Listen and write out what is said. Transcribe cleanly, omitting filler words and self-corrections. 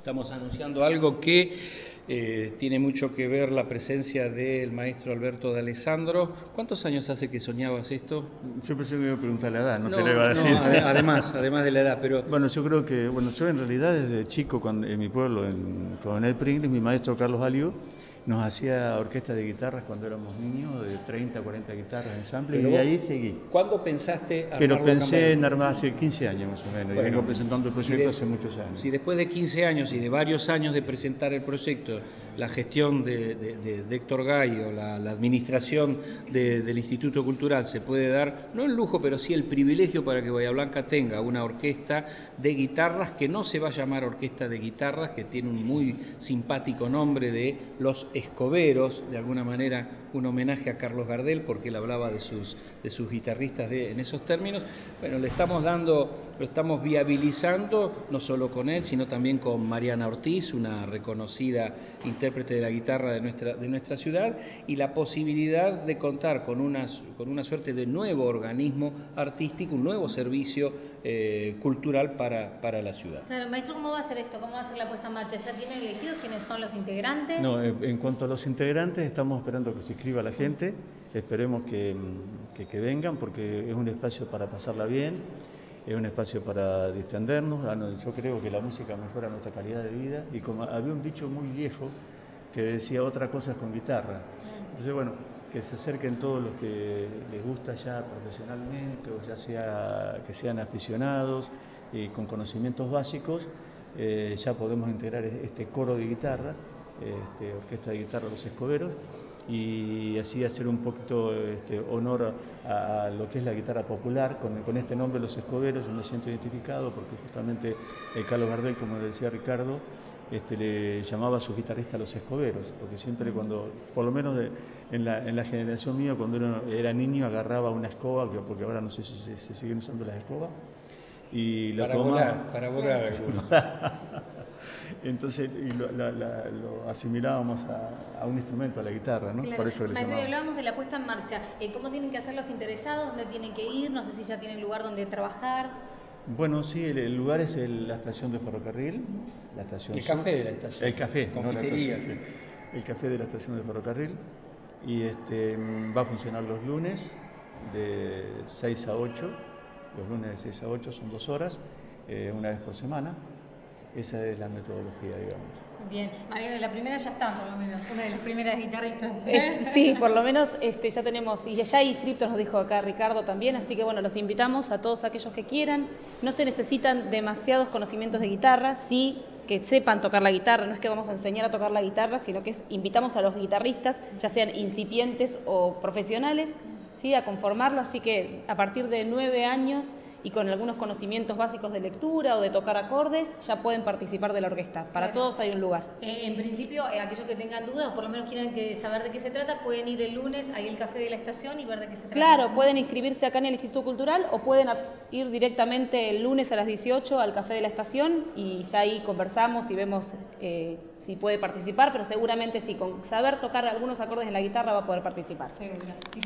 Estamos anunciando algo que tiene mucho que ver la presencia del maestro Alberto de Alessandro. ¿Cuántos años hace que soñabas esto? Yo pensé que me iba a preguntar la edad, no te lo iba a decir. No, además de la edad, pero... Bueno, yo creo que, yo en realidad desde chico, cuando, en mi pueblo, en Coronel Pringles, mi maestro Carlos Aliu nos hacía orquesta de guitarras cuando éramos niños, de 30 a 40 guitarras ensamble, y de ahí seguí. ¿Cuándo pensaste armar Pero pensé en Campanella? armar hace 15 años más o menos, y vengo presentando el proyecto hace muchos años. Si después de 15 años y de varios años de presentar el proyecto, la gestión de Héctor Gallo, la administración del Instituto Cultural se puede dar, no el lujo, pero sí el privilegio para que Bahía Blanca tenga una orquesta de guitarras que no se va a llamar Orquesta de Guitarras, que tiene un muy simpático nombre de Los Escoberos, de alguna manera un homenaje a Carlos Gardel, porque él hablaba de sus guitarristas en esos términos. Bueno, lo estamos viabilizando, no solo con él, sino también con Mariana Ortiz, una reconocida intérprete de la guitarra de nuestra ciudad, y la posibilidad de contar con una suerte de nuevo organismo artístico, un nuevo servicio cultural para la ciudad. Claro, maestro, ¿cómo va a ser esto? ¿Cómo va a ser la puesta en marcha? ¿Ya tienen elegidos quiénes son los integrantes? No, en cuanto a los integrantes, estamos esperando que se inscriba la gente, esperemos que vengan, porque es un espacio para pasarla bien, es un espacio para distendernos. Yo creo que la música mejora nuestra calidad de vida, y como había un dicho muy viejo que decía otra cosa es con guitarra. Entonces, bueno, que se acerquen todos los que les gusta ya profesionalmente, o ya sea que sean aficionados y con conocimientos básicos. Ya podemos integrar este coro de guitarras, orquesta de guitarra Los Escoberos, y así hacer un poquito honor a lo que es la guitarra popular. Con este nombre Los Escoberos yo me siento identificado, porque justamente Carlos Gardel, como decía Ricardo, le llamaba a sus guitarristas Los Escoberos, porque siempre cuando, por lo menos en la generación mía, cuando uno era niño agarraba una escoba, porque ahora no sé si se siguen usando las escobas, y lo tomaba para volar algunos. Entonces lo asimilábamos a un instrumento, a la guitarra, ¿no? Claro. Por eso le Maestro, llamamos. hablábamos de la puesta en marcha. ¿Cómo tienen que hacer los interesados? ¿Dónde tienen que ir? No sé si ya tienen lugar donde trabajar. Bueno, sí, el lugar es la estación de ferrocarril, la estación El café de la estación. El café, no la estación, sí. El café de la estación de ferrocarril, y va a funcionar los lunes de 6 a 8, los lunes de 6 a 8 son 2 horas, una vez por semana. Esa es la metodología, digamos. Bien, Mariana, la primera ya está, por lo menos, una de las primeras guitarristas. Sí, por lo menos ya tenemos, y ya hay inscriptos, nos dijo acá Ricardo también, así que bueno, los invitamos a todos aquellos que quieran. No se necesitan demasiados conocimientos de guitarra, sí que sepan tocar la guitarra, no es que vamos a enseñar a tocar la guitarra, sino que invitamos a los guitarristas, ya sean incipientes o profesionales, ¿sí?, a conformarlo, así que a partir de 9 años y con algunos conocimientos básicos de lectura o de tocar acordes, ya pueden participar de la orquesta. Para todos hay un lugar. En principio, aquellos que tengan dudas, o por lo menos quieran saber de qué se trata, pueden ir el lunes ahí al café de la estación y ver de qué se trata. Claro, pueden inscribirse acá en el Instituto Cultural o pueden ir directamente el lunes a las 18 al café de la estación, y ya ahí conversamos y vemos si puede participar, pero seguramente sí, con saber tocar algunos acordes en la guitarra va a poder participar. Seguro.